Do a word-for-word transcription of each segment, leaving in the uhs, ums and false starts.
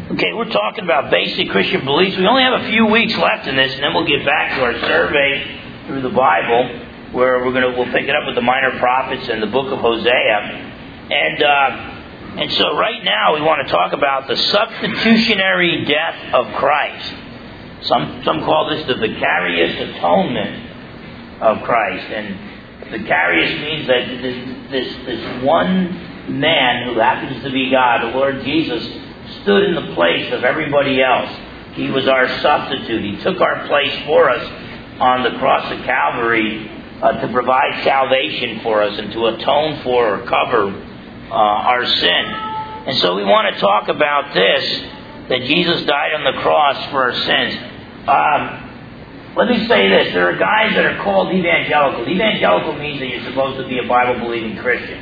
Okay, we're talking about basic Christian beliefs. We only have a few weeks left in this, and then we'll get back to our survey through the Bible, where we're going to we'll pick it up with the Minor Prophets and the book of Hosea. And uh, and so right now we want to talk about the substitutionary death of Christ. Some some call this the vicarious atonement of Christ. And vicarious means that this this, this one man who happens to be God, the Lord Jesus, stood in the place of everybody else. He was our substitute. He took our place for us on the cross of Calvary uh, to provide salvation for us and to atone for or cover uh, our sin. And so we want to talk about this, that Jesus died on the cross for our sins. Um, let me say this. There are guys that are called evangelical. Evangelical means that you're supposed to be a Bible-believing Christian.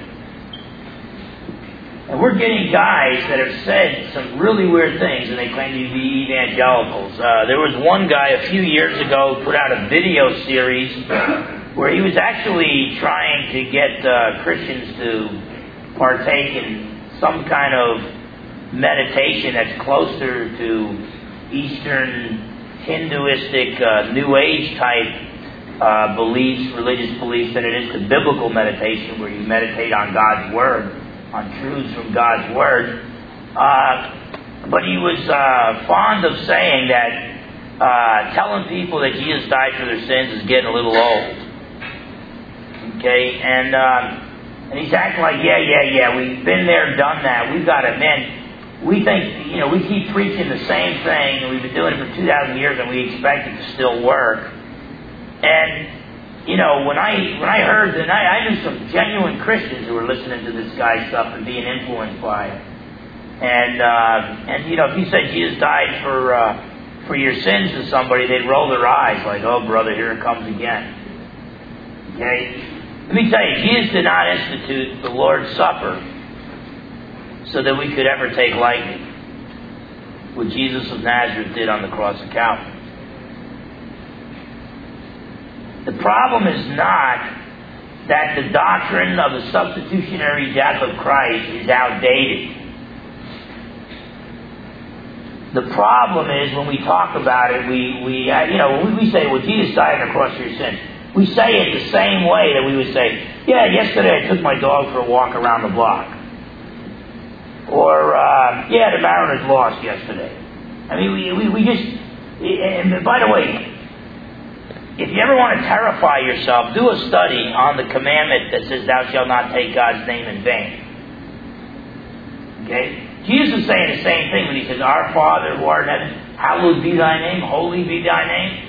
And we're getting guys that have said some really weird things, and they claim to be evangelicals. Uh, there was one guy a few years ago who put out a video series where he was actually trying to get uh, Christians to partake in some kind of meditation that's closer to Eastern Hinduistic uh, New Age type uh, beliefs, religious beliefs, than it is to biblical meditation, where you meditate on God's Word, on truths from God's Word. Uh, but he was uh, fond of saying that uh, telling people that Jesus died for their sins is getting a little old. Okay? And uh, and he's acting like, yeah, yeah, yeah, we've been there, done that. We've got it, man. We think, you know, we keep preaching the same thing, and we've been doing it for two thousand years, and we expect it to still work. And You know, when I when I heard that, I, I knew some genuine Christians who were listening to this guy's stuff and being influenced by it. And uh, and you know, if you said Jesus died for uh, for your sins to somebody, they'd roll their eyes like, "Oh, brother, here it comes again." Okay, let me tell you, Jesus did not institute the Lord's Supper so that we could ever take lightly what Jesus of Nazareth did on the cross of Calvary. The problem is not that the doctrine of the substitutionary death of Christ is outdated. The problem is when we talk about it, we, we uh, you know, when we say, well, Jesus died on the cross for your sins, we say it the same way that we would say, yeah, yesterday I took my dog for a walk around the block. Or, uh, yeah, the Mariners lost yesterday. I mean, we, we, we just, and by the way, if you ever want to terrify yourself, do a study on the commandment that says, thou shalt not take God's name in vain. Okay? Jesus is saying the same thing when he says, our Father who art in heaven, hallowed be thy name, holy be thy name.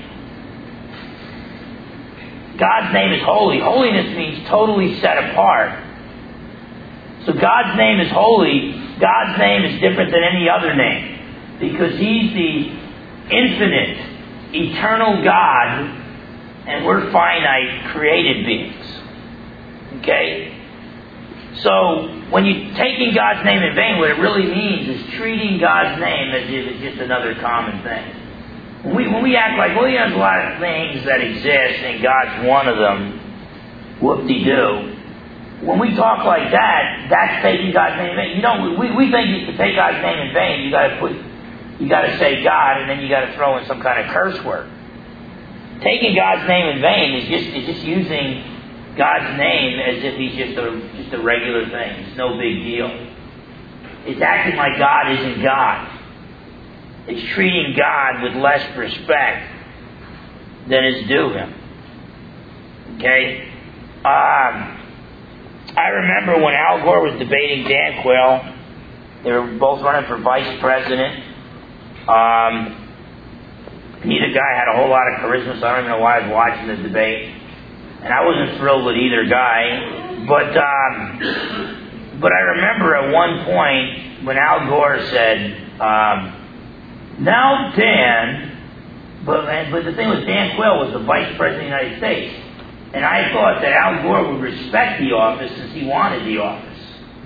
God's name is holy. Holiness means totally set apart. So God's name is holy. God's name is different than any other name, because he's the infinite, eternal God, and we're finite, created beings. Okay? So, when you're taking God's name in vain, what it really means is treating God's name as if it's just another common thing. When we, when we act like, well, you know, there's a lot of things that exist, and God's one of them, whoop-de-doo. When we talk like that, that's taking God's name in vain. You know, we, we think to take God's name in vain, you got to put, you got to say God, and then you got to throw in some kind of curse word. Taking God's name in vain is just is just using God's name as if he's just a just a regular thing. It's no big deal. It's acting like God isn't God. It's treating God with less respect than is due him. Okay? Um, I remember when Al Gore was debating Dan Quayle. They were both running for vice president. Um... Neither guy had a whole lot of charisma, so I don't even know why I was watching the debate. And I wasn't thrilled with either guy. But um, but I remember at one point when Al Gore said, um, now Dan, but, but the thing was, Dan Quayle was the vice president of the United States. And I thought that Al Gore would respect the office since he wanted the office.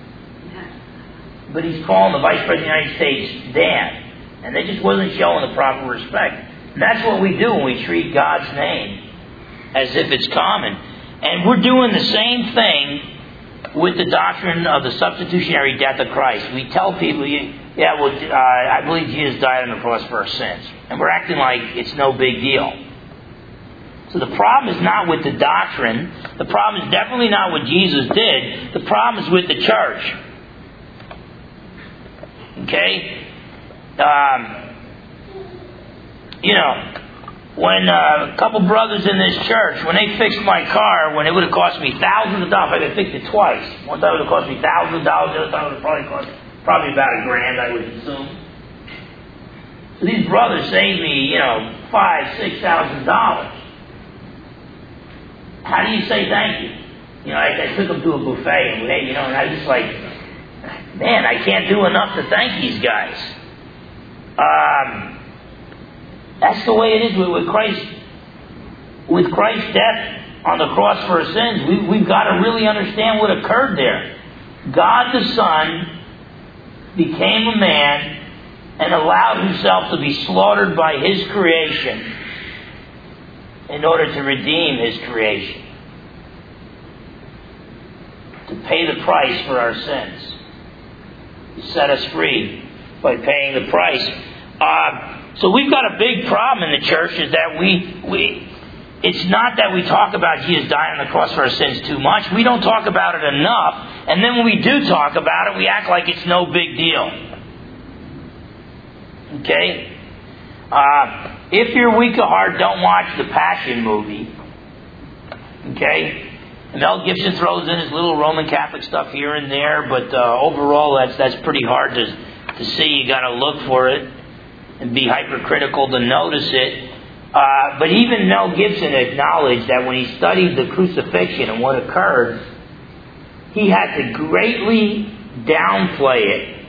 But he's calling the vice president of the United States Dan. And they just wasn't showing the proper respect. And that's what we do when we treat God's name as if it's common. And we're doing the same thing with the doctrine of the substitutionary death of Christ. We tell people, you, yeah, well, uh, I believe Jesus died on the cross for our sins. And we're acting like it's no big deal. So the problem is not with the doctrine. The problem is definitely not what Jesus did. The problem is with the church. Okay? Um, you know, when uh, a couple brothers in this church, when they fixed my car, when it would have cost me thousands of dollars, I fixed it twice. One time it would have cost me thousands of dollars, the other time it would have probably cost probably about a grand, I would assume. So these brothers saved me, you know, five, six thousand dollars. How do you say thank you? You know, I, I took them to a buffet, and they, you know, and I was just like, man, I can't do enough to thank these guys. Um, that's the way it is with, with Christ. With Christ's death on the cross for our sins, we, we've got to really understand what occurred there. God the Son became a man and allowed himself to be slaughtered by his creation in order to redeem his creation, to pay the price for our sins. He set us free by paying the price. Uh, so we've got a big problem in the church, is that we, we it's not that we talk about Jesus dying on the cross for our sins too much. We don't talk about it enough. And then when we do talk about it, we act like it's no big deal. Okay? Uh, if you're weak of heart, don't watch the Passion movie. Okay? Mel Gibson throws in his little Roman Catholic stuff here and there, but uh, overall that's that's pretty hard to, to see. You got to look for it and be hypercritical to notice it. Uh, but even Mel Gibson acknowledged that when he studied the crucifixion and what occurred, he had to greatly downplay it.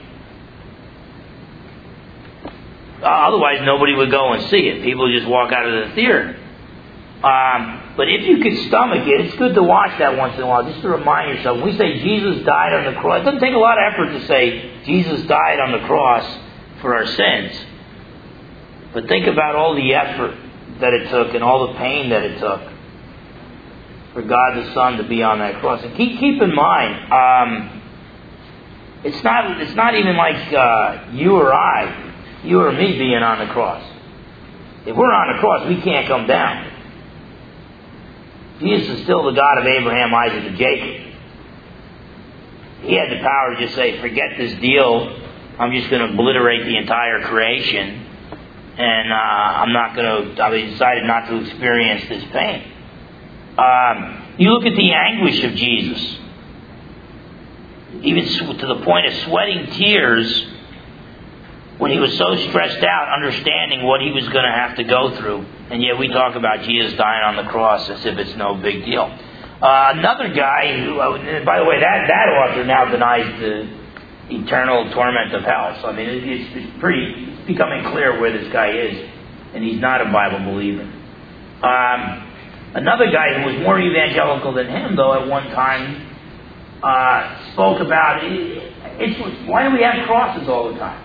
Uh, otherwise, nobody would go and see it. People would just walk out of the theater. Um, but if you could stomach it, it's good to watch that once in a while, just to remind yourself. When we say Jesus died on the cross, it doesn't take a lot of effort to say Jesus died on the cross for our sins. But think about all the effort that it took and all the pain that it took for God the Son to be on that cross. And keep keep in mind, um, it's not it's not even like uh, you or I, you or me being on the cross. If we're on the cross, we can't come down. Jesus is still the God of Abraham, Isaac, and Jacob. He had the power to just say, forget this deal. I'm just going to obliterate the entire creation. And uh, I'm not going to, I decided not to experience this pain. Um, you look at the anguish of Jesus. Even to the point of sweating tears when he was so stressed out, understanding what he was going to have to go through. And yet we talk about Jesus dying on the cross as if it's no big deal. Uh, another guy who, uh, by the way, that, that author now denies the eternal torment of hell. So, I mean, it, it's, it's pretty, it's becoming clear where this guy is. And he's not a Bible believer. Um, another guy who was more evangelical than him, though, at one time, uh, spoke about, it, it's, why do we have crosses all the time?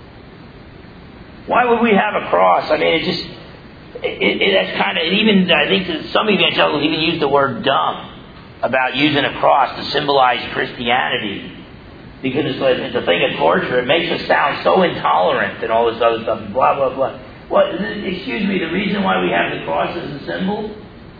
Why would we have a cross? I mean, it just, it, it, that's kind of, even, I think that some evangelicals even use the word dumb about using a cross to symbolize Christianity. Because it's, like, it's a thing of torture. It makes us sound so intolerant and all this other stuff, blah, blah, blah. Well, excuse me, the reason why we have the cross as a symbol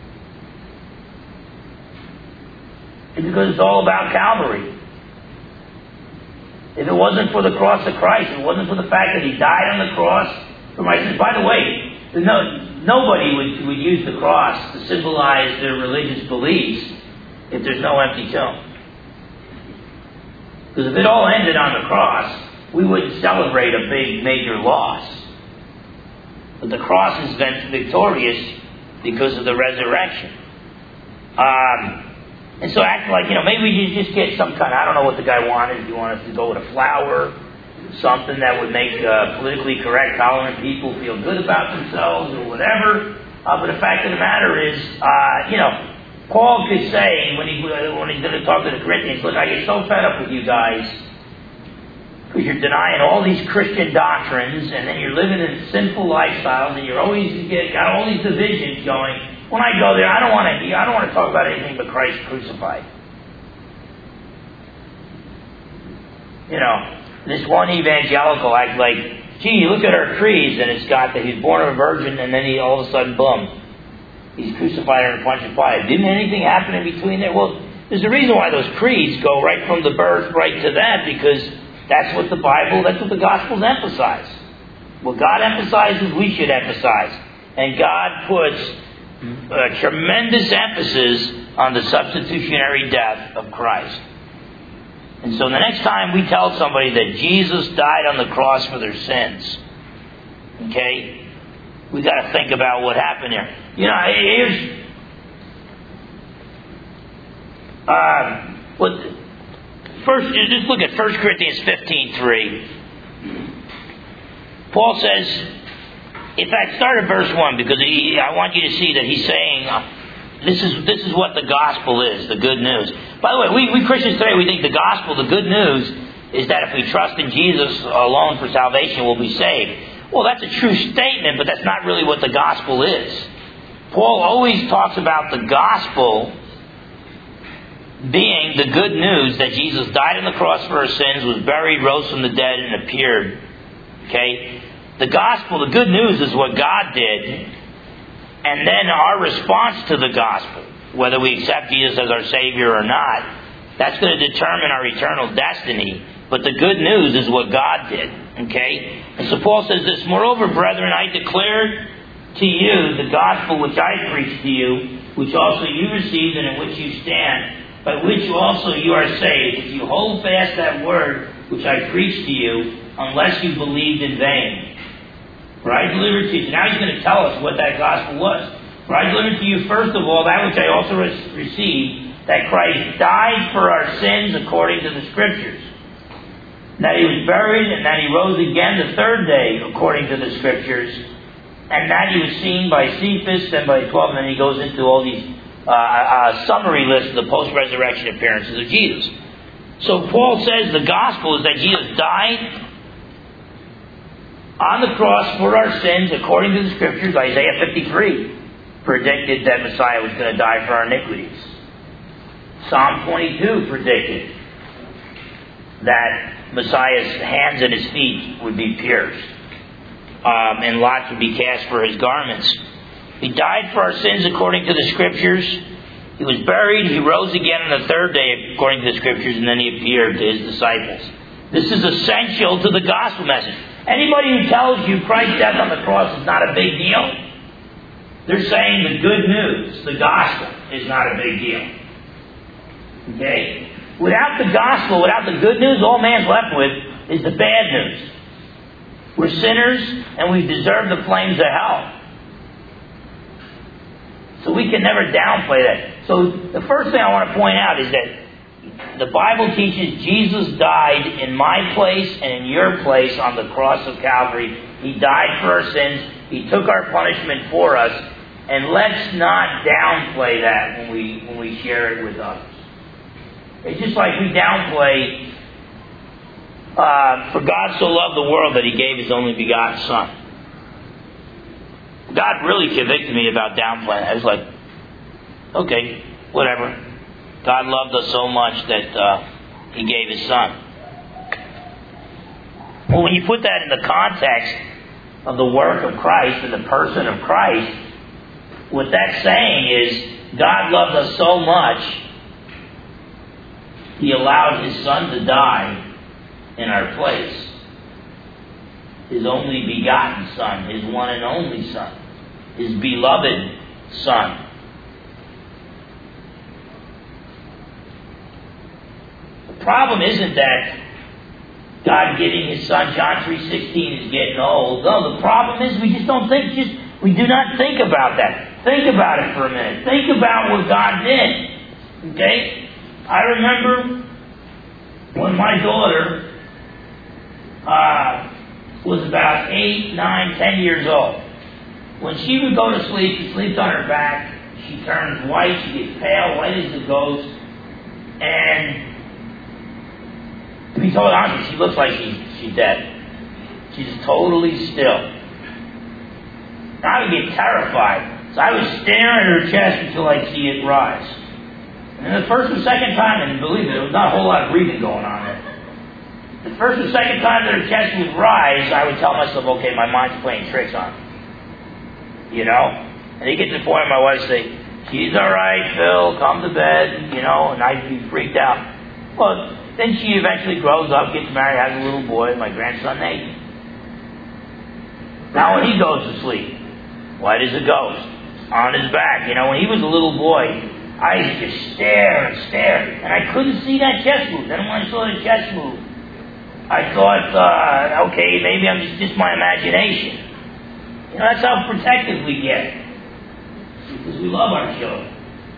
is because it's all about Calvary. If it wasn't for the cross of Christ, if it wasn't for the fact that He died on the cross for my sins. By the way, no, nobody would, would use the cross to symbolize their religious beliefs if there's no empty tomb. Because if it all ended on the cross, we wouldn't celebrate a big major loss. But the cross is victorious because of the resurrection. Um... And so act like, you know, maybe you just get some kind of, I don't know what the guy wanted. If you want us to go with a flower, something that would make uh, politically correct, tolerant people feel good about themselves or whatever. Uh, but the fact of the matter is, uh, you know, Paul could say when he when he's going to talk to the Corinthians, look, I get so fed up with you guys because you're denying all these Christian doctrines and then you're living in sinful lifestyles and you're always you get, got all these divisions going. When I go there, I don't want to. I don't want to talk about anything but Christ crucified. You know, this one evangelical act like, gee, look at our creeds, and it's got that he's born of a virgin, and then he all of a sudden, boom, he's crucified under Pontius Pilate. Didn't anything happen in between there? Well, there's a reason why those creeds go right from the birth right to that, because that's what the Bible, that's what the Gospels emphasize. What God emphasizes, we should emphasize. And God puts a tremendous emphasis on the substitutionary death of Christ. And so the next time we tell somebody that Jesus died on the cross for their sins, okay, we got to think about what happened there. You know, here's uh, what first. Just look at First Corinthians fifteen three. Paul says, in fact, start at verse one, because he, I want you to see that he's saying, uh, this is this is what the gospel is, the good news. By the way, we, we Christians today, we think the gospel, the good news, is that if we trust in Jesus alone for salvation, we'll be saved. Well, that's a true statement, but that's not really what the gospel is. Paul always talks about the gospel being the good news that Jesus died on the cross for our sins, was buried, rose from the dead, and appeared. Okay? The gospel, the good news, is what God did. And then our response to the gospel, whether we accept Jesus as our Savior or not, that's going to determine our eternal destiny. But the good news is what God did. Okay? And so Paul says this, moreover, brethren, I declare to you the gospel which I preached to you, which also you received and in which you stand, by which also you are saved, if you hold fast that word which I preached to you, unless you believed in vain. For I delivered to you. Now he's going to tell us what that gospel was. For I delivered to you, first of all, that which I also received, that Christ died for our sins according to the Scriptures, that he was buried, and that he rose again the third day according to the Scriptures, and that he was seen by Cephas and by twelve. And then he goes into all these uh, uh, summary lists of the post-resurrection appearances of Jesus. So Paul says the gospel is that Jesus died on the cross for our sins according to the Scriptures. Isaiah fifty-three predicted that Messiah was going to die for our iniquities. Psalm twenty-two predicted that Messiah's hands and his feet would be pierced, um, and lots would be cast for his garments. He died for our sins according to the Scriptures. He was buried. He rose again on the third day according to the Scriptures, and then he appeared to his disciples. This is essential to the gospel message. Anybody who tells you Christ's death on the cross is not a big deal, they're saying the good news, the gospel, is not a big deal. Okay? Without the gospel, without the good news, all man's left with is the bad news. We're sinners and we deserve the flames of hell. So we can never downplay that. So the first thing I want to point out is that the Bible teaches Jesus died in my place and in your place on the cross of Calvary. He died for our sins. He took our punishment for us. And let's not downplay that when we when we share it with others. It's just like we downplay, uh, for God so loved the world that He gave His only begotten Son. God really convicted me about downplaying. I was like, okay, whatever. God loved us so much that uh, He gave His Son. Well, when you put that in the context of the work of Christ and the person of Christ, what that's saying is God loved us so much, He allowed His Son to die in our place. His only begotten Son, His one and only Son, His beloved Son. The problem isn't that God giving His Son, John three sixteen, is getting old. No, the problem is we just don't think, just we do not think about that. Think about it for a minute. Think about what God did. Okay? I remember when my daughter uh, was about eight, nine, ten years old. When she would go to sleep, she sleeps on her back. She turns white. She gets pale, white as a ghost. And to be totally honest, she looks like she, she's dead. She's just totally still. I would get terrified. So I would stare at her chest until I'd see it rise. And then the first and second time, and believe me, there was not a whole lot of breathing going on there. the first or second time that her chest would rise, I would tell myself, okay, my mind's playing tricks on me. You know? And you get to the point where my wife would say, she's alright, Phil, come to bed, you know, and I'd be freaked out. Well, then she eventually grows up, gets married, has a little boy, my grandson Nathan. Now when he goes to sleep, white as a ghost, on his back, you know, when he was a little boy, I used to just stare and stare, and I couldn't see that chest move. Then when I saw the chest move, I thought, uh, okay, maybe I'm just, just my imagination. You know, that's how protective we get. Because we love our children.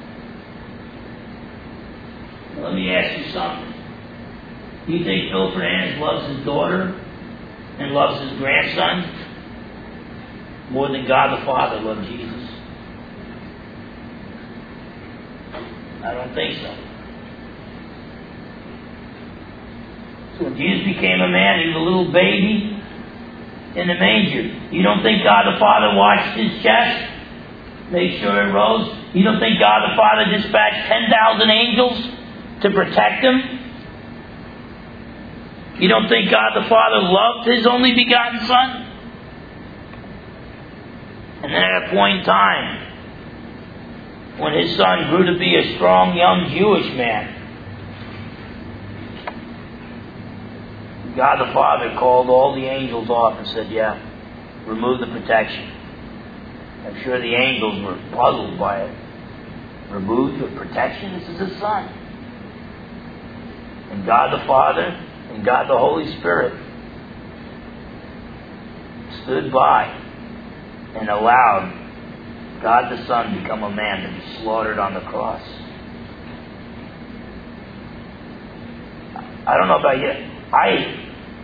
Now, let me ask you something. Do you think Phil Fernandez loves his daughter and loves his grandson more than God the Father loved Jesus? I don't think so. So when Jesus became a man, he was a little baby in the manger. You don't think God the Father watched his chest? Make sure it rose? You don't think God the Father dispatched ten thousand angels to protect him? You don't think God the Father loved his only begotten Son? And then at a point in time, when his son grew to be a strong young Jewish man, God the Father called all the angels off and said, yeah, remove the protection. I'm sure the angels were puzzled by it. Remove the protection? This is his son. And God the Father and God the Holy Spirit stood by and allowed God the Son become a man to be slaughtered on the cross. I don't know about you. I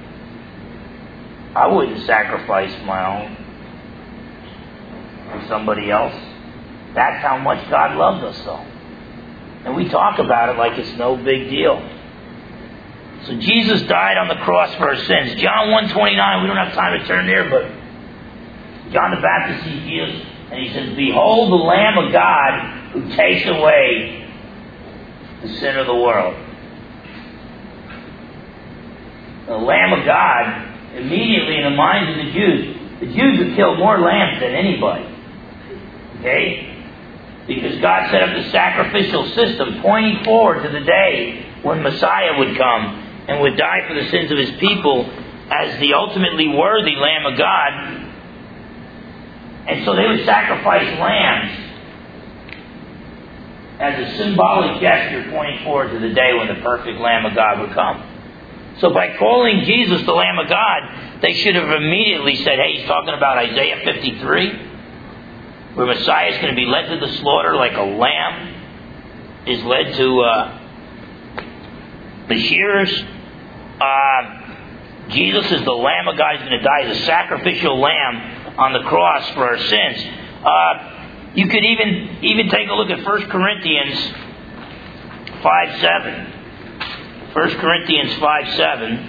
I wouldn't sacrifice my own for somebody else. That's how much God loved us, though. And we talk about it like it's no big deal. So Jesus died on the cross for our sins. John one twenty-nine, we don't have time to turn there, but John the Baptist sees Jesus, and he says, behold the Lamb of God who takes away the sin of the world. The Lamb of God, immediately in the minds of the Jews, the Jews have killed more lambs than anybody. Okay? Because God set up the sacrificial system pointing forward to the day when Messiah would come and would die for the sins of his people as the ultimately worthy Lamb of God. And so they would sacrifice lambs as a symbolic gesture pointing forward to the day when the perfect Lamb of God would come. So by calling Jesus the Lamb of God, they should have immediately said, hey, he's talking about Isaiah fifty-three, where Messiah is going to be led to the slaughter like a lamb is led to uh, the shearers. Uh, Jesus is the Lamb of God. He's going to die as a sacrificial lamb on the cross for our sins. Uh, you could even even take a look at First Corinthians five seven. First Corinthians five seven.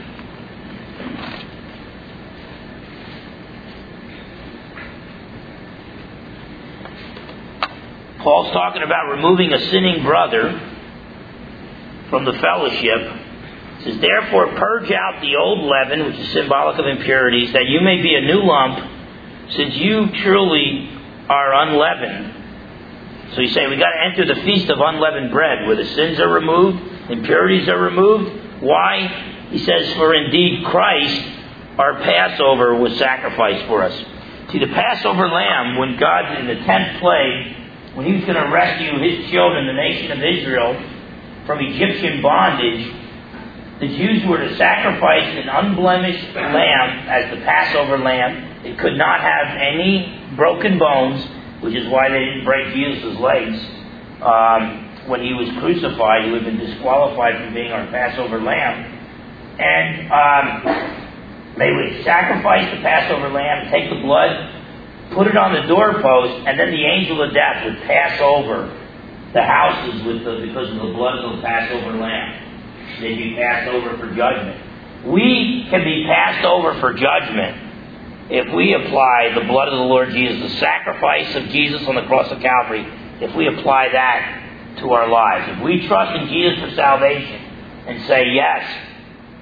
Paul's talking about removing a sinning brother from the fellowship. He says, therefore purge out the old leaven, which is symbolic of impurities, that you may be a new lump, since you truly are unleavened. So he's saying we got to enter the feast of unleavened bread, where the sins are removed, impurities are removed. Why? He says, for indeed Christ, our Passover, was sacrificed for us. See, the Passover lamb, when God, in the tenth plague, when he was going to rescue his children, the nation of Israel, from Egyptian bondage, the Jews were to sacrifice an unblemished lamb as the Passover lamb. It could not have any broken bones, which is why they didn't break Jesus' legs. Um, when he was crucified, he would have been disqualified from being our Passover lamb. And um, they would sacrifice the Passover lamb, take the blood, put it on the doorpost, and then the angel of death would pass over the houses with the, because of the blood of the Passover lamb. They'd be passed over for judgment. We can be passed over for judgment if we apply the blood of the Lord Jesus, the sacrifice of Jesus on the cross of Calvary, if we apply that to our lives. If we trust in Jesus for salvation and say, yes,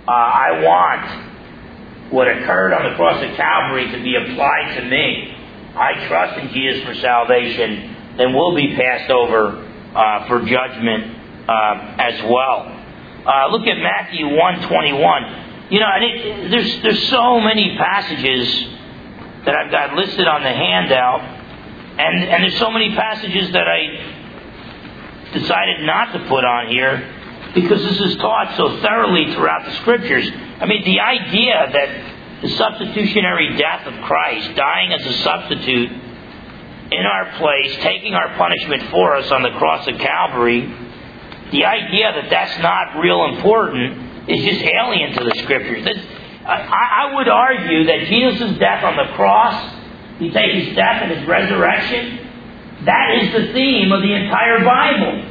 uh, I want what occurred on the cross of Calvary to be applied to me, I trust in Jesus for salvation, then we'll be passed over uh, for judgment uh, as well. Uh, look at Matthew one twenty-one. You know, and it, there's there's so many passages that I've got listed on the handout, and and there's so many passages that I decided not to put on here because this is taught so thoroughly throughout the Scriptures. I mean, the idea that the substitutionary death of Christ, dying as a substitute in our place, taking our punishment for us on the cross of Calvary, the idea that that's not real important is just alien to the Scriptures. That's, I, I would argue that Jesus' death on the cross, you take his death and his resurrection, that is the theme of the entire Bible.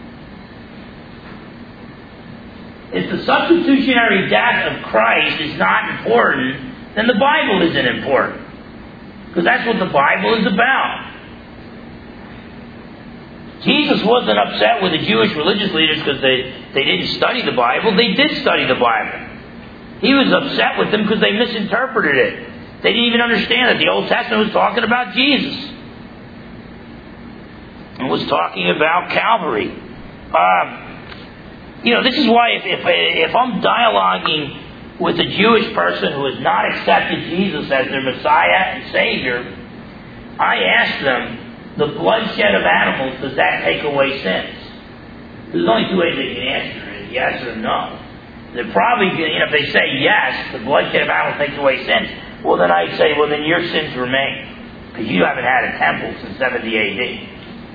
If the substitutionary death of Christ is not important, then the Bible isn't important. Because that's what the Bible is about. Jesus wasn't upset with the Jewish religious leaders because they, they didn't study the Bible. They did study the Bible. He was upset with them because they misinterpreted it. They didn't even understand that the Old Testament was talking about Jesus. It was talking about Calvary. Um, you know, this is why if, if, if I'm dialoguing with a Jewish person who has not accepted Jesus as their Messiah and Savior, I ask them, the bloodshed of animals, does that take away sins? There's only two ways they can answer it, yes or no. They're probably, you know, if they say yes, the bloodshed of animals takes away sins, well then I'd say, well then your sins remain. Because you haven't had a temple since seventy A D.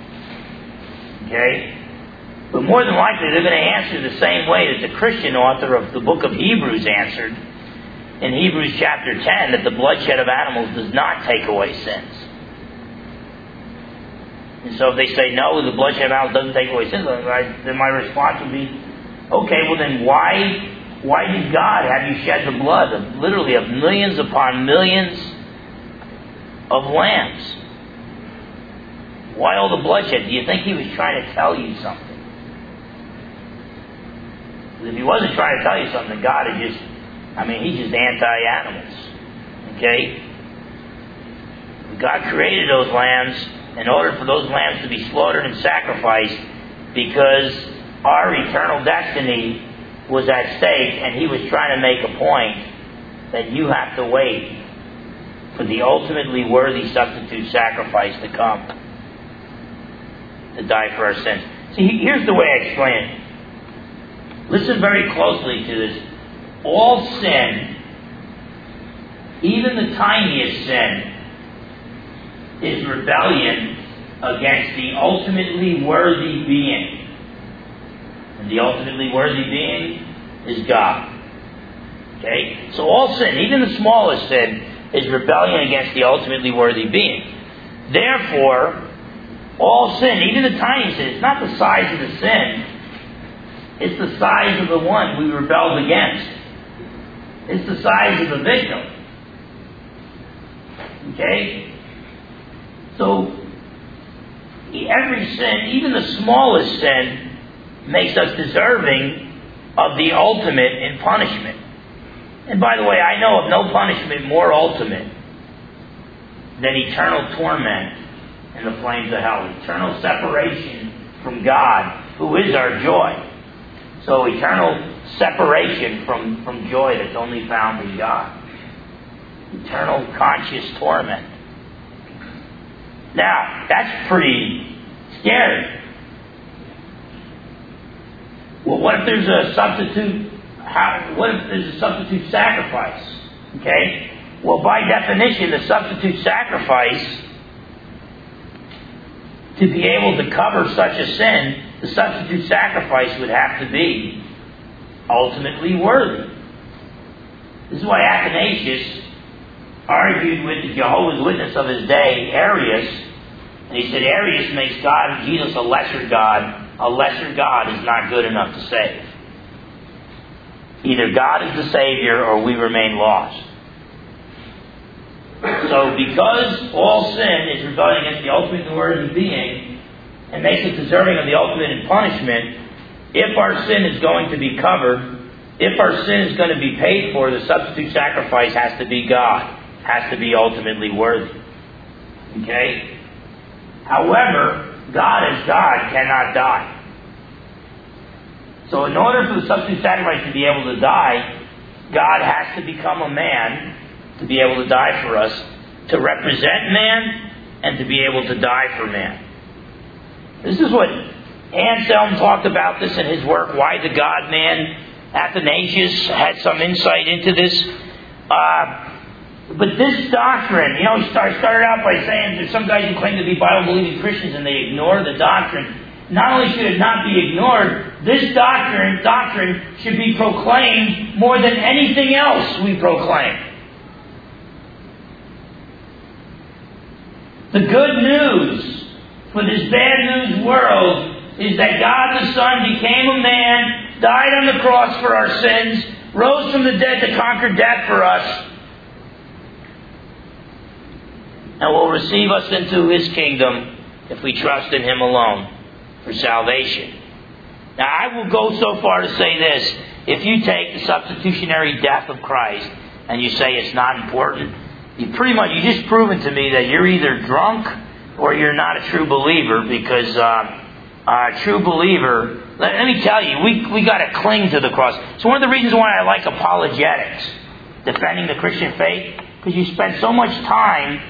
Okay? But more than likely they're going to answer the same way that the Christian author of the book of Hebrews answered in Hebrews chapter ten, that the bloodshed of animals does not take away sins. And so if they say no, the bloodshed of animals doesn't take away sins, then my response would be, okay, well then why why did God have you shed the blood of literally of millions upon millions of lambs? Why all the bloodshed? Do you think he was trying to tell you something? If he wasn't trying to tell you something, God is just, I mean, he's just anti-animals. Okay? God created those lambs in order for those lambs to be slaughtered and sacrificed because our eternal destiny was at stake, and he was trying to make a point that you have to wait for the ultimately worthy substitute sacrifice to come to die for our sins. See, here's the way I explain it. Listen very closely to this. All sin, even the tiniest sin, is rebellion against the ultimately worthy being. And the ultimately worthy being is God. Okay? So all sin, even the smallest sin, is rebellion against the ultimately worthy being. Therefore, all sin, even the tiniest sin, it's not the size of the sin, it's the size of the one we rebelled against. It's the size of the victim. Okay? So, every sin, even the smallest sin, makes us deserving of the ultimate in punishment. And by the way, I know of no punishment more ultimate than eternal torment in the flames of hell. Eternal separation from God, who is our joy. So eternal separation from, from joy that's only found in God. Eternal conscious torment. Now, that's pretty scary. Well, what if there's a substitute? How, what if there's a substitute sacrifice? Okay? Well, by definition, the substitute sacrifice, to be able to cover such a sin, the substitute sacrifice would have to be ultimately worthy. This is why Athanasius argued with the Jehovah's Witness of his day, Arius, and he said Arius makes God, Jesus, a lesser God. A lesser God is not good enough to save. Either God is the Savior or we remain lost. So because all sin is rebelling against the ultimate worthy being and makes it deserving of the ultimate in punishment, if our sin is going to be covered, if our sin is going to be paid for, the substitute sacrifice has to be God. Has to be ultimately worthy. Okay? However, God as God cannot die. So in order for the substitute sacrifice to be able to die, God has to become a man to be able to die for us, to represent man, and to be able to die for man. This is what Anselm talked about this in his work, Why the God-Man. Athanasius had some insight into this. Uh, but this doctrine, you know, he start, started out by saying there's some guys who claim to be Bible-believing Christians and they ignore the doctrine. Not only should it not be ignored, this doctrine, doctrine should be proclaimed more than anything else we proclaim. The good news for this bad news world is that God the Son became a man, died on the cross for our sins, rose from the dead to conquer death for us, and will receive us into His kingdom if we trust in Him alone for salvation. Now, I will go so far to say this. If you take the substitutionary death of Christ and you say it's not important, you pretty much, you just proven to me that you're either drunk or you're not a true believer, because uh, a true believer, let, let me tell you, we we got to cling to the cross. So one of the reasons why I like apologetics, defending the Christian faith, because you spend so much time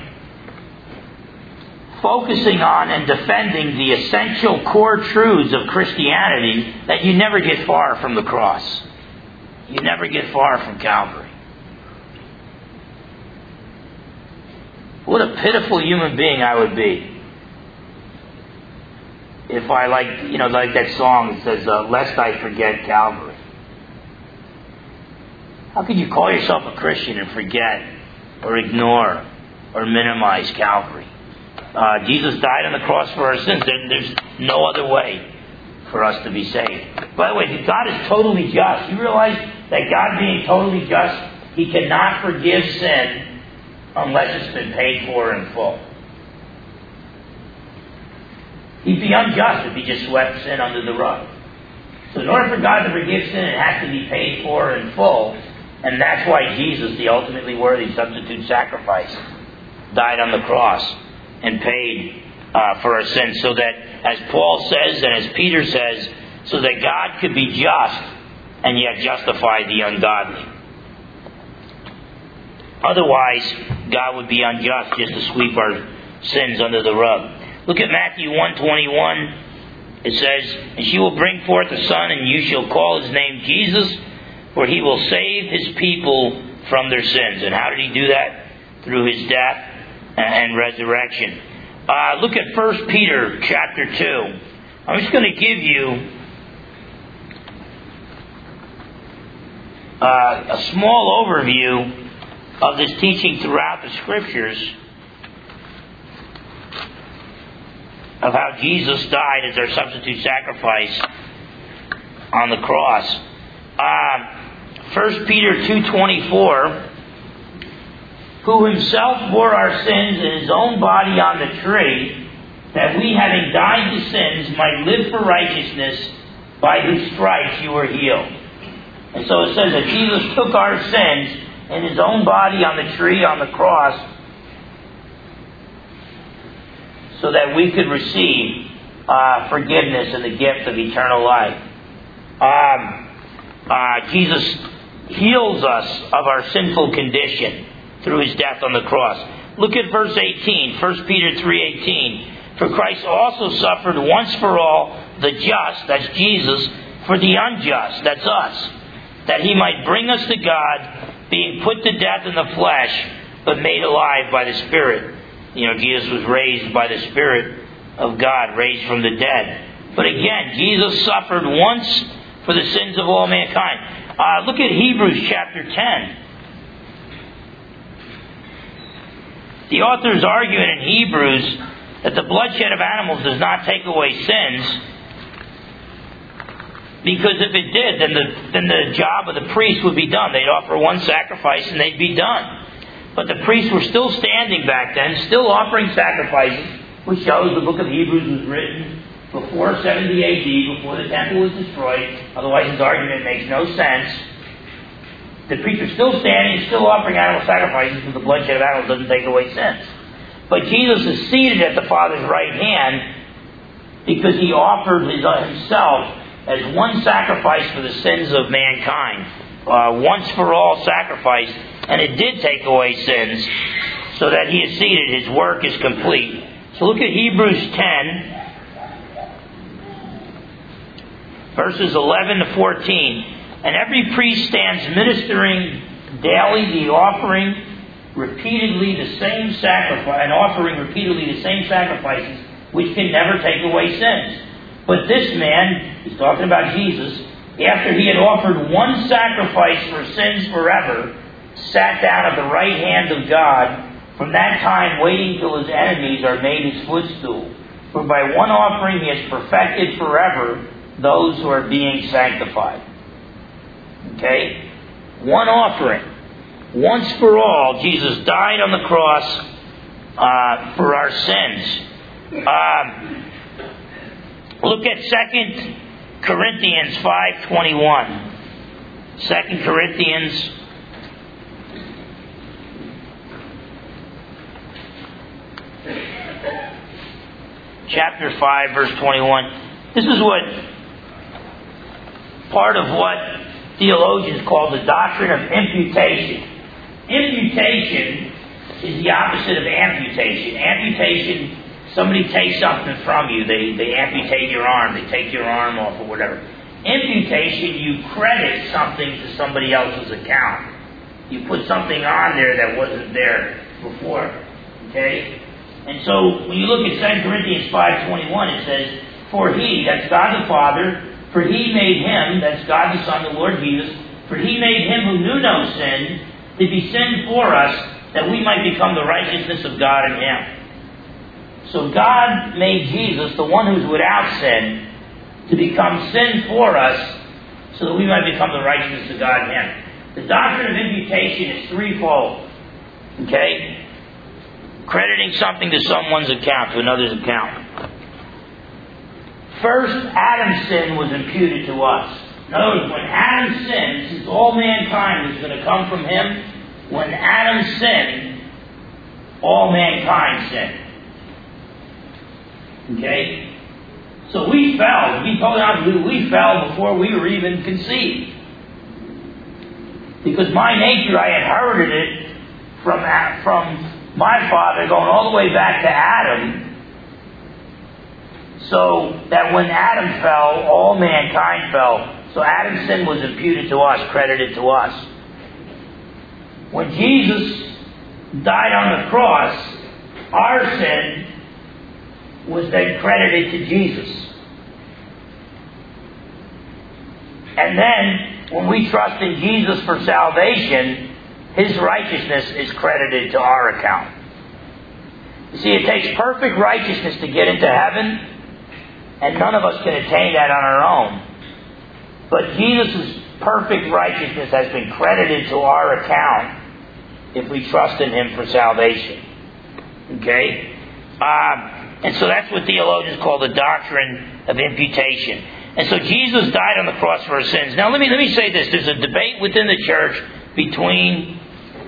focusing on and defending the essential core truths of Christianity that you never get far from the cross. You never get far from Calvary. What a pitiful human being I would be if I, like, you know, like that song that says, uh, lest I forget Calvary. How could you call yourself a Christian and forget or ignore or minimize Calvary? Uh, Jesus died on the cross for our sins. There, there's no other way for us to be saved. By the way, God is totally just. You realize that God being totally just, He cannot forgive sin unless it's been paid for in full. He'd be unjust if He just swept sin under the rug. So in order for God to forgive sin, it has to be paid for in full. And that's why Jesus, the ultimately worthy substitute sacrifice, died on the cross and paid uh, for our sins, so that, as Paul says and as Peter says, so that God could be just and yet justify the ungodly. Otherwise, God would be unjust just to sweep our sins under the rug. Look at Matthew one twenty-one. It says, and she will bring forth a son, and you shall call his name Jesus, for he will save his people from their sins. And how did he do that? Through his death and resurrection. Uh, look at First Peter chapter two. I'm just going to give you uh, a small overview of this teaching throughout the Scriptures of how Jesus died as our substitute sacrifice on the cross. Uh, First Peter two twenty-four, who himself bore our sins in his own body on the tree, that we, having died to sins, might live for righteousness, by whose stripes you were healed. And so it says that Jesus took our sins in his own body on the tree, on the cross, so that we could receive uh, forgiveness and the gift of eternal life. Um, uh, Jesus heals us of our sinful condition through his death on the cross. Look at verse eighteen, First Peter three eighteen. For Christ also suffered once for all, the just, that's Jesus, for the unjust, that's us, that he might bring us to God, being put to death in the flesh, but made alive by the Spirit. You know, Jesus was raised by the Spirit of God, raised from the dead. But again, Jesus suffered once for the sins of all mankind. Uh, look at Hebrews chapter ten. The author is arguing in Hebrews that the bloodshed of animals does not take away sins, because if it did, then the then the job of the priest would be done. They'd offer one sacrifice and they'd be done. But the priests were still standing back then, still offering sacrifices, which shows the book of Hebrews was written before seventy A D, before the temple was destroyed. Otherwise his argument makes no sense. The preacher's still standing, still offering animal sacrifices, because the bloodshed of animals doesn't take away sins. But Jesus is seated at the Father's right hand because he offered his, uh, himself as one sacrifice for the sins of mankind. Uh, once for all sacrifice, and it did take away sins, so that he is seated. His work is complete. So look at Hebrews ten, verses eleven to fourteen. And every priest stands ministering daily the offering repeatedly the same sacrifice, and offering repeatedly the same sacrifices, which can never take away sins. But this man, he's talking about Jesus, after he had offered one sacrifice for sins forever, sat down at the right hand of God, from that time waiting till his enemies are made his footstool. For by one offering he has perfected forever those who are being sanctified. Okay? One offering. Once for all, Jesus died on the cross uh, for our sins. Um, look at Second Corinthians five twenty-one. Second Corinthians chapter five, verse twenty-one. This is what part of what theologians call the doctrine of imputation. Imputation is the opposite of amputation. Amputation, somebody takes something from you. They, they amputate your arm. They take your arm off or whatever. Imputation, you credit something to somebody else's account. You put something on there that wasn't there before. Okay? And so, when you look at Second Corinthians five twenty-one, it says, For he, that's God the Father, for he made him, that's God the Son, the Lord Jesus, for he made him who knew no sin to be sin for us, that we might become the righteousness of God in him. So God made Jesus, the one who's without sin, to become sin for us, so that we might become the righteousness of God in him. The doctrine of imputation is threefold. Okay? Crediting something to someone's account, to another's account. First, Adam's sin was imputed to us. In other words, when Adam sinned, since all mankind was going to come from him, when Adam sinned, all mankind sinned. Okay? So we fell. To be totally honest with you, we fell before we were even conceived. Because my nature, I inherited it from, from my father, going all the way back to Adam. So that when Adam fell, all mankind fell. So Adam's sin was imputed to us, credited to us. When Jesus died on the cross, our sin was then credited to Jesus. And then, when we trust in Jesus for salvation, his righteousness is credited to our account. You see, it takes perfect righteousness to get into heaven, and none of us can attain that on our own. But Jesus' perfect righteousness has been credited to our account if we trust in him for salvation. Okay? Uh, and so that's what theologians call the doctrine of imputation. And so Jesus died on the cross for our sins. Now let me let me say this. There's a debate within the church between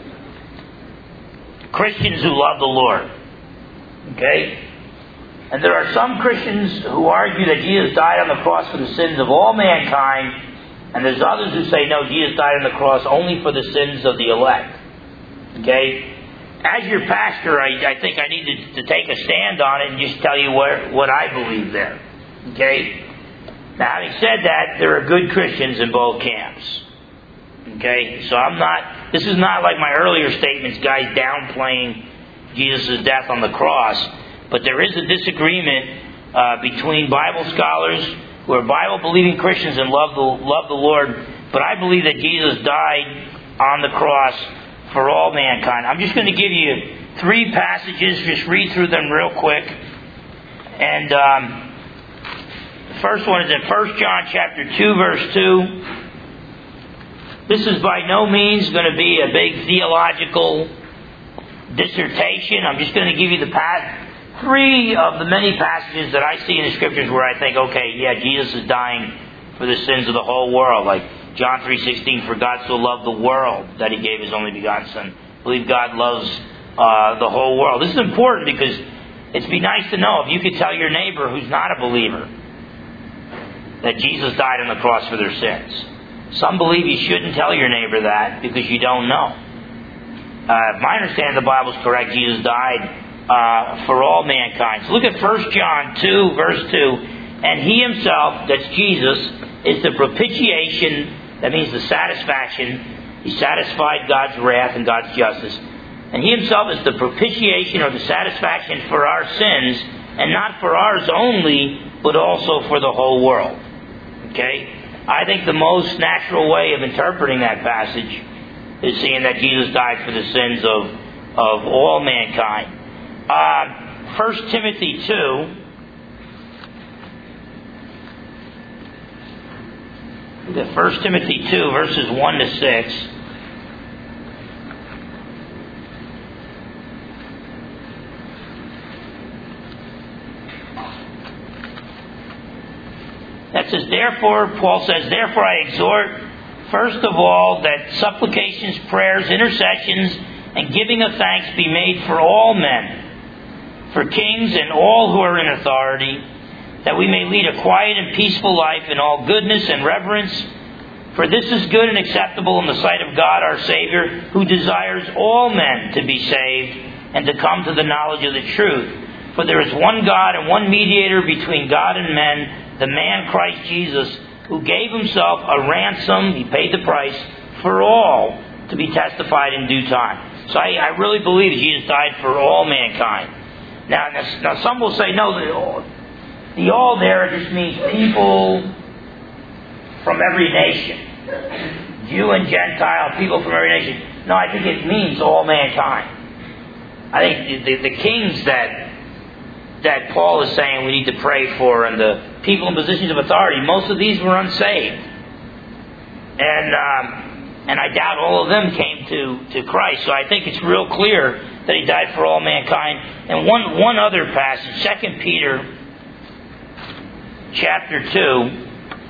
Christians who love the Lord. Okay? And there are some Christians who argue that Jesus died on the cross for the sins of all mankind, and there's others who say, no, Jesus died on the cross only for the sins of the elect. Okay? As your pastor, I, I think I need to, to take a stand on it and just tell you what, what I believe there. Okay? Now, having said that, there are good Christians in both camps. Okay? So I'm not, this is not like my earlier statements, guys downplaying Jesus' death on the cross. But there is a disagreement uh, between Bible scholars who are Bible-believing Christians and love the, love the Lord. But I believe that Jesus died on the cross for all mankind. I'm just going to give you three passages. Just read through them real quick. And um, the first one is in First John chapter two, verse two. This is by no means going to be a big theological dissertation. I'm just going to give you the path. Three of the many passages that I see in the Scriptures where I think, okay, yeah, Jesus is dying for the sins of the whole world. Like John three sixteen, for God so loved the world that He gave His only begotten Son. I believe God loves uh, the whole world. This is important because it'd be nice to know if you could tell your neighbor who's not a believer that Jesus died on the cross for their sins. Some believe you shouldn't tell your neighbor that because you don't know. Uh, if my understanding of the Bible is correct, Jesus died uh, for all mankind. So look at First John two, verse two. And He Himself, that's Jesus, is the propitiation, that means the satisfaction. He satisfied God's wrath and God's justice. And He Himself is the propitiation or the satisfaction for our sins, and not for ours only, but also for the whole world. Okay? I think the most natural way of interpreting that passage is seeing that Jesus died for the sins of, of all mankind. Uh, First Timothy two. First Timothy two, verses one to six. That says, therefore, Paul says, therefore I exhort, first of all, that supplications, prayers, intercessions, and giving of thanks be made for all men, for kings and all who are in authority, that we may lead a quiet and peaceful life in all goodness and reverence. For this is good and acceptable in the sight of God our Savior, who desires all men to be saved and to come to the knowledge of the truth. For there is one God and one mediator between God and men, the man Christ Jesus, who gave Himself a ransom, He paid the price, for all to be testified in due time. So I, I really believe Jesus died for all mankind. Now, now some will say, no, the all, the all there just means people from every nation. Jew and Gentile, people from every nation. No, I think it means all mankind. I think the, the, the kings that that Paul is saying we need to pray for, and the people in positions of authority, most of these were unsaved. And um, and I doubt all of them came to, to Christ. So I think it's real clear that He died for all mankind. And one, one other passage, Second Peter chapter two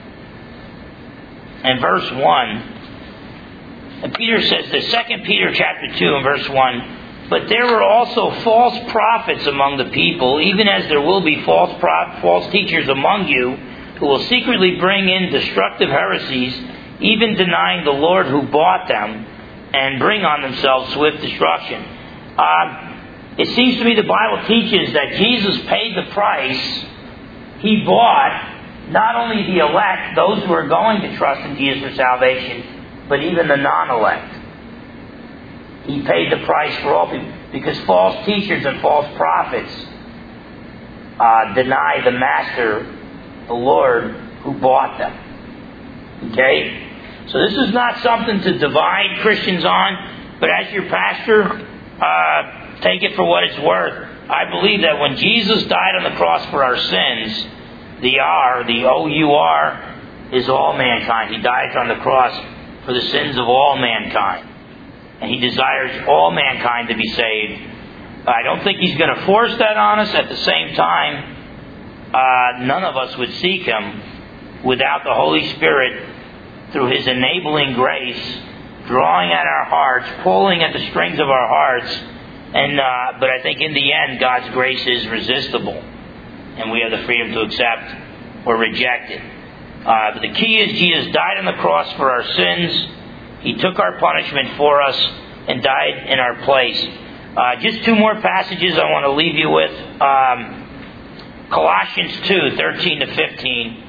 and verse one. And Peter says this, Second Peter chapter two and verse one, but there were also false prophets among the people, even as there will be false pro- false teachers among you, who will secretly bring in destructive heresies, even denying the Lord who bought them, and bring on themselves swift destruction. Uh, it seems to me the Bible teaches that Jesus paid the price. He bought not only the elect, those who are going to trust in Jesus for salvation, but even the non-elect. He paid the price for all people, because false teachers and false prophets uh, deny the Master, the Lord, who bought them. Okay? So this is not something to divide Christians on, but as your pastor, uh, take it for what it's worth. I believe that when Jesus died on the cross for our sins, the R, the O U R, is all mankind. He died on the cross for the sins of all mankind. And He desires all mankind to be saved. I don't think He's going to force that on us. At the same time, uh, none of us would seek Him without the Holy Spirit, through His enabling grace, drawing at our hearts, pulling at the strings of our hearts. And uh, but I think in the end, God's grace is resistible, and we have the freedom to accept or reject it. Uh, but the key is Jesus died on the cross for our sins. He took our punishment for us and died in our place. Uh, just two more passages I want to leave you with. Um, Colossians two, thirteen to fifteen.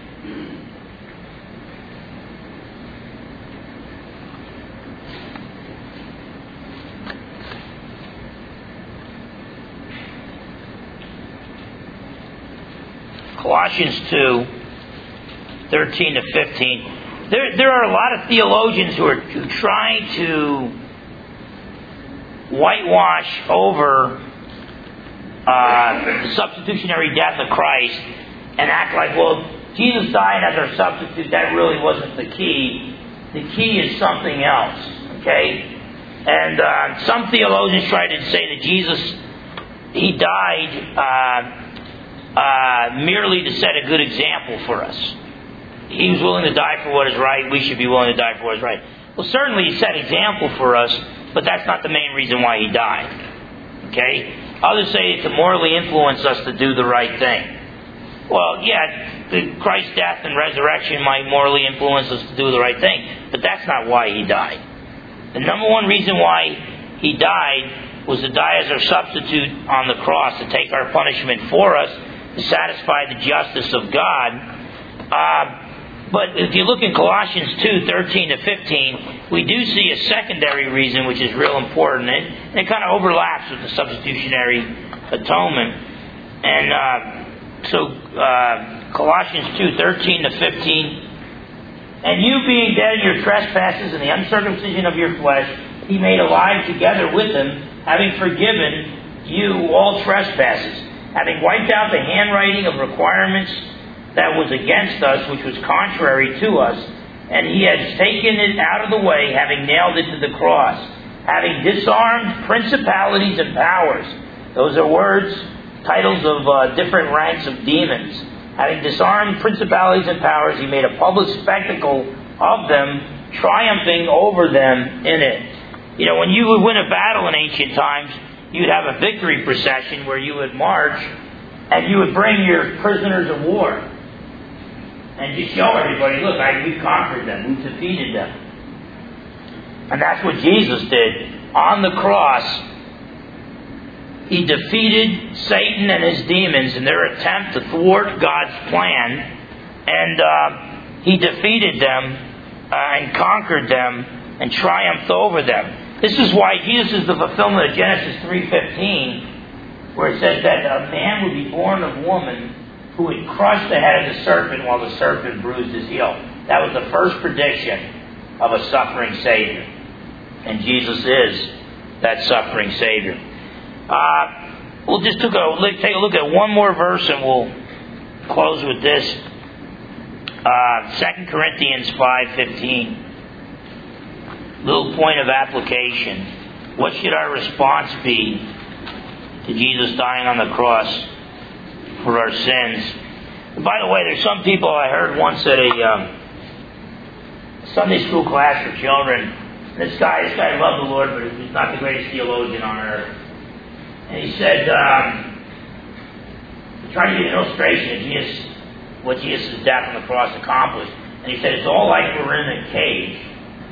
Colossians two, thirteen to fifteen. There, there are a lot of theologians who are who try to whitewash over uh, the substitutionary death of Christ and act like, well, Jesus died as our substitute. That really wasn't the key. The key is something else. Okay? And uh, some theologians try to say that Jesus, He died uh, uh, merely to set a good example for us. he was willing to die for what is right. We should be willing to die for what is right. Well, certainly he set example for us, but that's not the main reason why he died. Okay? Others say it to morally influence us to do the right thing. Well, yeah, the Christ's death and resurrection might morally influence us to do the right thing, but that's not why he died. The number one reason why he died was to die as our substitute on the cross, to take our punishment for us, to satisfy the justice of God. Uh, but if you look in Colossians two, thirteen to fifteen, we do see a secondary reason which is real important, and it kind of overlaps with the substitutionary atonement. And uh, so uh, Colossians two, thirteen to fifteen, and you being dead in your trespasses and the uncircumcision of your flesh, he made alive together with him, having forgiven you all trespasses, having wiped out the handwriting of requirements that was against us, which was contrary to us, and he has taken it out of the way, having nailed it to the cross, having disarmed principalities and powers. Those are words, titles of uh, different ranks of demons. Having disarmed principalities and powers, he made a public spectacle of them, triumphing over them in it. You know, when you would win a battle in ancient times, you'd have a victory procession where you would march and you would bring your prisoners of war and just show everybody, look, I, we conquered them, we defeated them. And that's what Jesus did. On the cross, he defeated Satan and his demons in their attempt to thwart God's plan, and uh, he defeated them uh, and conquered them and triumphed over them. This is why Jesus is the fulfillment of Genesis three fifteen, where it says that a man would be born of woman who would crush the head of the serpent while the serpent bruised his heel. That was the first prediction of a suffering Savior. And Jesus is that suffering Savior. Uh, we'll just take a, take a look at one more verse and we'll close with this. Uh, Second Corinthians five fifteen. Little point of application. What should our response be to Jesus dying on the cross for our sins? And by the way, there's some people I heard once at a um, Sunday school class for children. This guy, this guy loved the Lord, but he's not the greatest theologian on earth. And he said, um, he tried to give an illustration of Jesus, what Jesus' death on the cross accomplished. And he said, it's all like we're in a cage.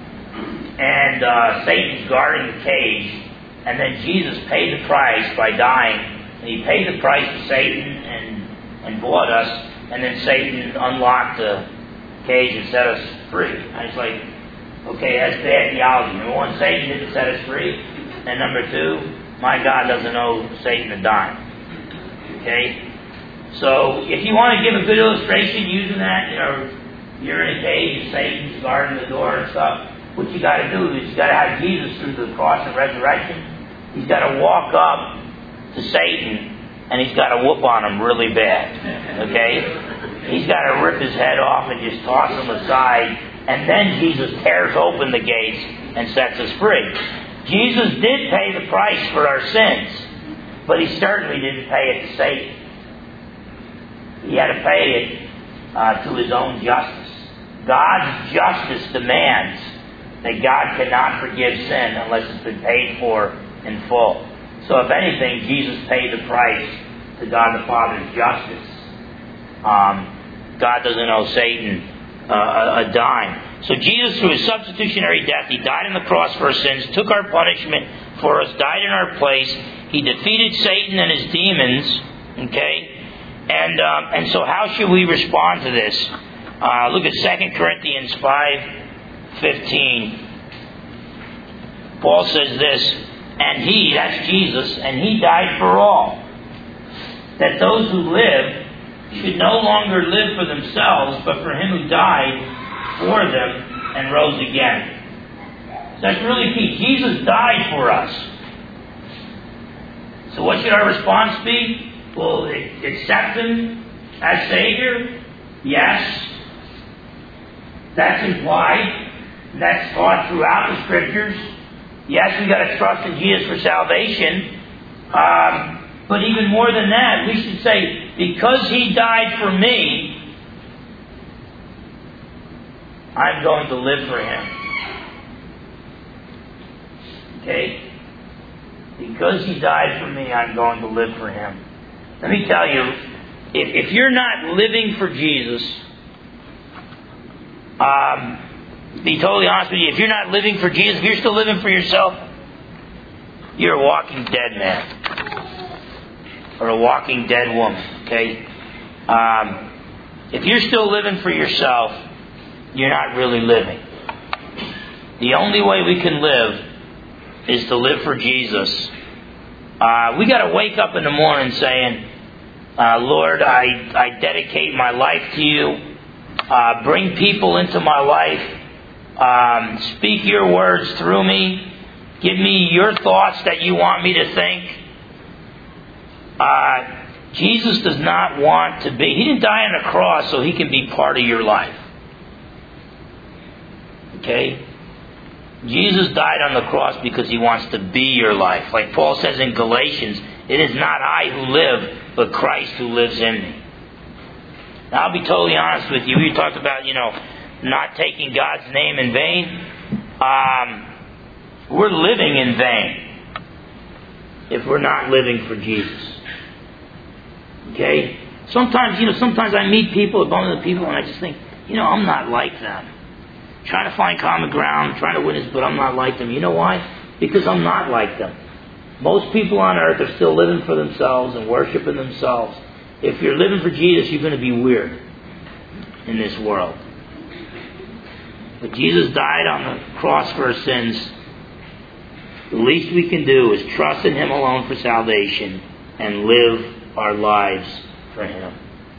And uh, Satan's guarding the cage. And then Jesus paid the price by dying. And he paid the price to Satan and, and bought us. And then Satan unlocked the cage and set us free. And it's like, okay, that's bad theology. Number one, Satan didn't set us free. And number two, my God doesn't owe Satan a dime. Okay? So, if you want to give a good illustration using that, you know, you're in a cage and Satan's guarding the door and stuff, what you got to do is you got to have Jesus through the cross and resurrection. He's got to walk up to Satan and he's got to whoop on him really bad. Okay? He's got to rip his head off and just toss him aside. And then Jesus tears open the gates and sets us free. Jesus did pay the price for our sins, but he certainly didn't pay it to Satan. He had to pay it uh, to his own justice. God's justice demands that God cannot forgive sin unless it's been paid for in full. So if anything, Jesus paid the price to God the Father's justice. Um, God doesn't owe Satan uh, a, a dime. So Jesus, through his substitutionary death, he died on the cross for our sins, took our punishment for us, died in our place. He defeated Satan and his demons. Okay? And um, and so how should we respond to this? Uh, look at Second Corinthians five fifteen. Paul says this, and he, that's Jesus, and he died for all, that those who live should no longer live for themselves, but for him who died for them and rose again. So that's really key. Jesus died for us. So what should our response be? Well, accept him as Savior? Yes. That's implied. That's taught throughout the Scriptures. Yes, we've got to trust in Jesus for salvation. Um, but even more than that, we should say, because he died for me, I'm going to live for Him. Okay? Because He died for me, I'm going to live for Him. Let me tell you, if, if you're not living for Jesus, um, to be totally honest with you, if you're not living for Jesus, if you're still living for yourself, you're a walking dead man. Or a walking dead woman. Okay? Um, if you're still living for yourself, you're not really living. The only way we can live is to live for Jesus. Uh, we got to wake up in the morning saying, uh, Lord, I, I dedicate my life to you. Uh, bring people into my life. Um, speak your words through me. Give me your thoughts that you want me to think. Uh, Jesus does not want to be... He didn't die on the cross so He can be part of your life. Okay? Jesus died on the cross because He wants to be your life. Like Paul says in Galatians, it is not I who live, but Christ who lives in me. Now, I'll be totally honest with you. We talked about, you know, not taking God's name in vain. Um, we're living in vain if we're not living for Jesus. Okay? Sometimes, you know, sometimes I meet people, I bump into people, and I just think, you know, I'm not like them. Trying to find common ground, trying to witness, but I'm not like them. You know why? Because I'm not like them. Most people on earth are still living for themselves and worshiping themselves. If you're living for Jesus, you're going to be weird in this world. But Jesus died on the cross for our sins. The least we can do is trust in Him alone for salvation and live our lives for Him.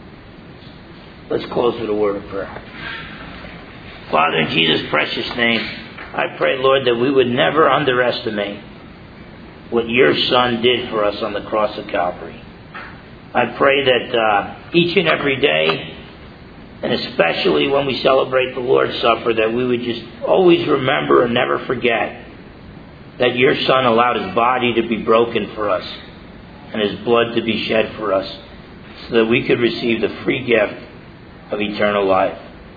Let's close with a word of prayer. Father, in Jesus' precious name, I pray, Lord, that we would never underestimate what your Son did for us on the cross of Calvary. I pray that uh, each and every day, and especially when we celebrate the Lord's Supper, that we would just always remember and never forget that your Son allowed His body to be broken for us and His blood to be shed for us so that we could receive the free gift of eternal life.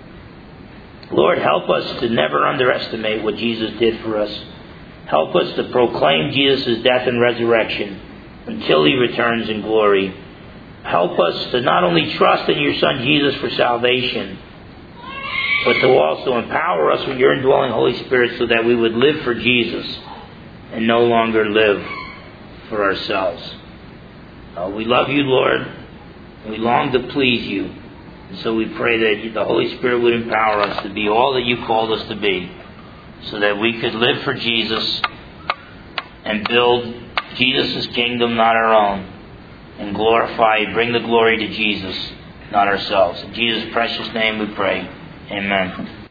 Lord, help us to never underestimate what Jesus did for us. Help us to proclaim Jesus' death and resurrection until He returns in glory. Help us to not only trust in your Son Jesus for salvation, but to also empower us with your indwelling Holy Spirit so that we would live for Jesus and no longer live for ourselves. Uh, we love you, Lord, and we long to please you. And so we pray that the Holy Spirit would empower us to be all that you called us to be, so that we could live for Jesus and build Jesus' kingdom, not our own, and glorify, bring the glory to Jesus, not ourselves. In Jesus' precious name we pray. Amen.